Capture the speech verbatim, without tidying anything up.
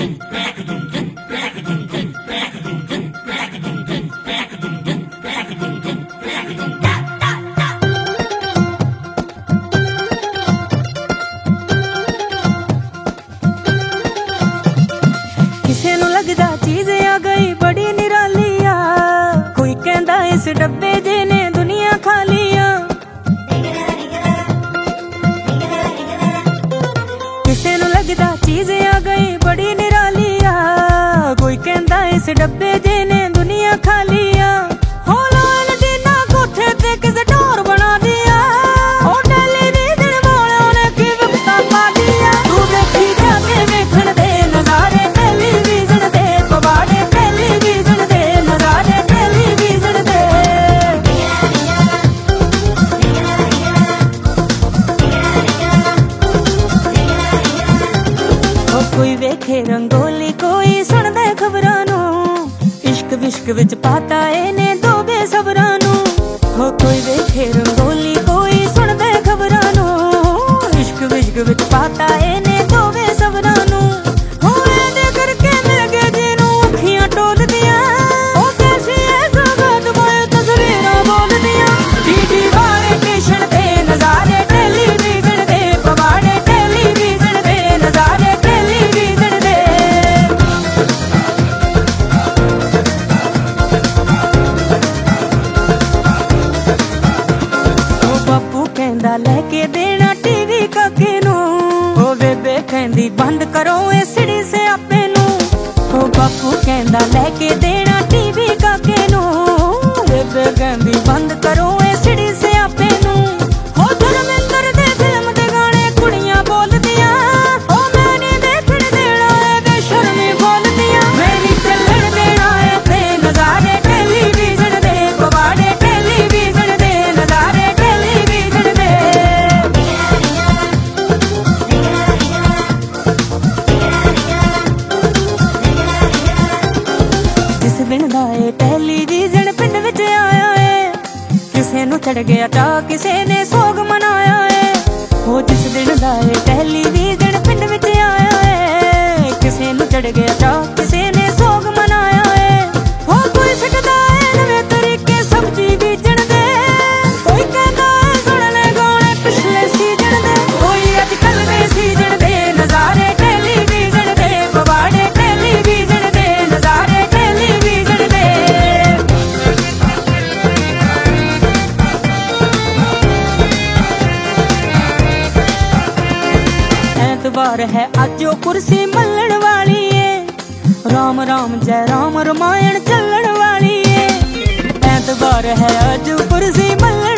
ਕਿਸੇ ਨੂੰ ਲੱਗਦਾ ਚੀਜ਼ ਆ ਗਈ ਬੜੀ ਨਿਰਾਲੀ ਆ, ਕੋਈ ਕਹਿੰਦਾ ਇਸ ਡੱਬੇ ਦੇ ਨੇ ਦੁਨੀਆ ਖਾਲੀ ਆ। ਕਿਸੇ ਨੂੰ ਲੱਗਦਾ ਚੀਜ਼ ਆ ਗਈ ਬੜੀ ਨਿਰਾਲੀ ਆ, ਕੋਈ ਕਹਿੰਦਾ ਇਸ ਡੱਬੇ ਦੇ ਨੇ ਦੁਨੀਆ ਖਾਲੀ ਆ। ਹੋ ਲਾਲ ਜਿੰਨਾ ਕੋਠੇ ਤੇ ਕਿਸੇ ਢੋਰ ਬਣਾ ਦਿਆ, ਉਹ ਟੈਲੀਵਿਜ਼ਨ ਵਾਲਿਆਂ ਨੇ ਕੀ ਵਿਪਤਾ ਪਾ ਦਿਆ। ਤੂੰ ਦੇਖੀ ਜਾ ਕੇ ਵੇਖਣ ਦੇ ਨਜ਼ਾਰੇ ਟੈਲੀਵਿਜ਼ਨ ਦੇ, ਪਵਾੜੇ ਟੈਲੀਵਿਜ਼ਨ ਦੇ ਨਜ਼ਾਰੇ ਟੈਲੀਵਿਜ਼ਨ ਦੇ। ਉਹ ਕੋਈ ਵੇਖੇ ਰੰਗੋਲੀ, ਕੋਈ ਸੁਣਦਾ ਖਬਰਾਂ ਨੂੰ, ਇਸ਼ਕ ਵਿਸ਼ਕ ਵਿੱਚ ਪਾਤਾ ਇਹਨੇ ਦੋ ਬੇਸਬਰਾਂ ਨੂੰ। ਹੋ ਕੋਈ ਵੇਖੇ ਰੰਗੋਲੀ, ਕੋਈ ਸੁਣਦਾ ਖਬਰਾਂ ਨੂੰ, ਇਸ਼ਕ ਵਿਸ਼ਕ ਵਿੱਚ ਪਾਤਾ ਇਹਨੇ ਦੋ ਬੇਸਬਰਾਂ ਨੂੰ। ਹੋ ਇਹਦੇ ਕਰਕੇ ਮਿਲ ਗਏ ਜਿਹਨੂੰ ਅੱਖੀਆਂ ਟੋਲਦੀਆਂ, ਉਹ ਕੈਸੀ ਐ ਸਗਤ ਮੈਂ ਤਸਵੀਰਾਂ ਬੋਲਦੀਆਂ। ਟੀਵੀ ਵਾਲੇ ਸਟੇਸ਼ਨ ਤੇ ਨਜ਼ਾਰੇ ਟੈਲੀਵਿਜ਼ਨ ਦੇ, ਪਵਾੜੇ ਟੈਲੀਵਿਜ਼ਨ ਦੇ ਨਜ਼ਾਰੇ ਟੈਲੀਵਿਜ਼ਨ ਦੇ। ਉਹ ਬਾਪੂ ਕਹਿੰਦਾ ਲੈ ਕੇ ਦੇਣਾ ਟੀਵੀ ਕਾਕੇ ਨੂੰ, ਉਹ ਬੇਬੇ ਕਹਿੰਦੀ ਬੰਦ ਕਰੋ ਇਹ ਸਿੜੀ ਸਿਆਪੇ ਨੂੰ। ਉਹ ਬਾਪੂ ਕਹਿੰਦਾ ਲੈ ਕੇ ਦੇਣਾ ਟੀਵੀ ਕਾਕੇ ਨੂੰ, ਬੇਬੇ ਕਹਿੰਦੀ ਬੰਦ ਕਰੋ ਇਹ ਸਿੜੀ ਸਿਆਪੇ ਨੂੰ। ਹੋ ਧਰਮਿੰਦਰ ਦੇ ਫਿਲਮ ਦੇ ਗਾਣੇ ਕੁੜੀਆਂ ਬੋਲਦੀਆਂ, ਉਹ ਮੈਂ ਨਹੀਂ ਦੇਖਣ ਦੇਣਾ ਇਹ ਬੇਸ਼ਰਮੀ ਬੋਲਦੀਆਂ। ਮੈਂ ਨਹੀਂ ਚੱਲਣ ਦੇਣਾ ਇਹ ਤੇ ਨਜ਼ਾਰੇ ਟੈਲੀਵਿਜ਼ਨ ਦੇ, ਪਵਾੜੇ ਟੈਲੀਵਿਜ਼ਨ ਦੇ ਨਜ਼ਾਰੇ ਟੈਲੀਵਿਜ਼ਨ ਦੇ। ਜਿਸ ਦਿਨ ਦਾ ਇਹ ਟੈਲੀਵਿਜ਼ਨ ਪਿੰਡ ਵਿੱਚ ਆਇਆ ਏ, ਕਿਸੇ ਨੂੰ ਚੜ ਗਿਆ ਚਾਅ, ਕਿਸੇ ਨੇ ਸੋਗ ਮਨਾਇਆ ਏ। ਉਹ ਜਿਸ ਦਿਨ ਦਾ ਇਹ ਟੈਲੀਵਿਜ਼ਨ ਪਿੰਡ ਵਿੱਚ ਆਇਆ ਏ, ਕਿਸੇ ਨੂੰ ਚੜ ਗਿਆ ਚਾਅ, ਕਿਸੇ ਨੇ ਸੋਗ ਮਨਾਇਆ ਏ। ਉਹ ਕੋਈ ਸਿੱਖਦਾ ਏ ਨਵੇਂ ਤਰੀਕੇ ਸਬਜ਼ੀ ਬੀਜਣ ਦੇ, ਕੋਈ ਕਹਿੰਦਾ ਏ ਸੁਣ ਲੈ ਗਾਣੇ ਪਿਛਲੇ ਸੀਜ਼ਨ ਦੇ, ਕੋਈ ਅੱਜ ਕੱਲ ਦੇ ਸੀਜ਼ਨ ਦੇ ਨਜ਼ਾਰੇ ਟੈਲੀਵਿਜ਼ਨ ਦੇ, ਪਵਾੜੇ ਟੈਲੀਵਿਜ਼ਨ ਦੇ ਨਜ਼ਾਰੇ ਟੈਲੀਵਿਜ਼ਨ ਦੇ। ਐਤਵਾਰ ਹੈ ਅੱਜ ਉਹ ਕੁਰਸੀ ਮੱਲਣ ਵਾਲੀ ਏ, ਰਾਮ ਰਾਮ ਜੈ ਰਾਮ ਰਮਾਇਣ ਚੱਲਣ ਵਾਲੀ ਏ। ਐਤਵਾਰ ਹੈ ਅੱਜ ਕੁਰਸੀ ਮੱਲਣ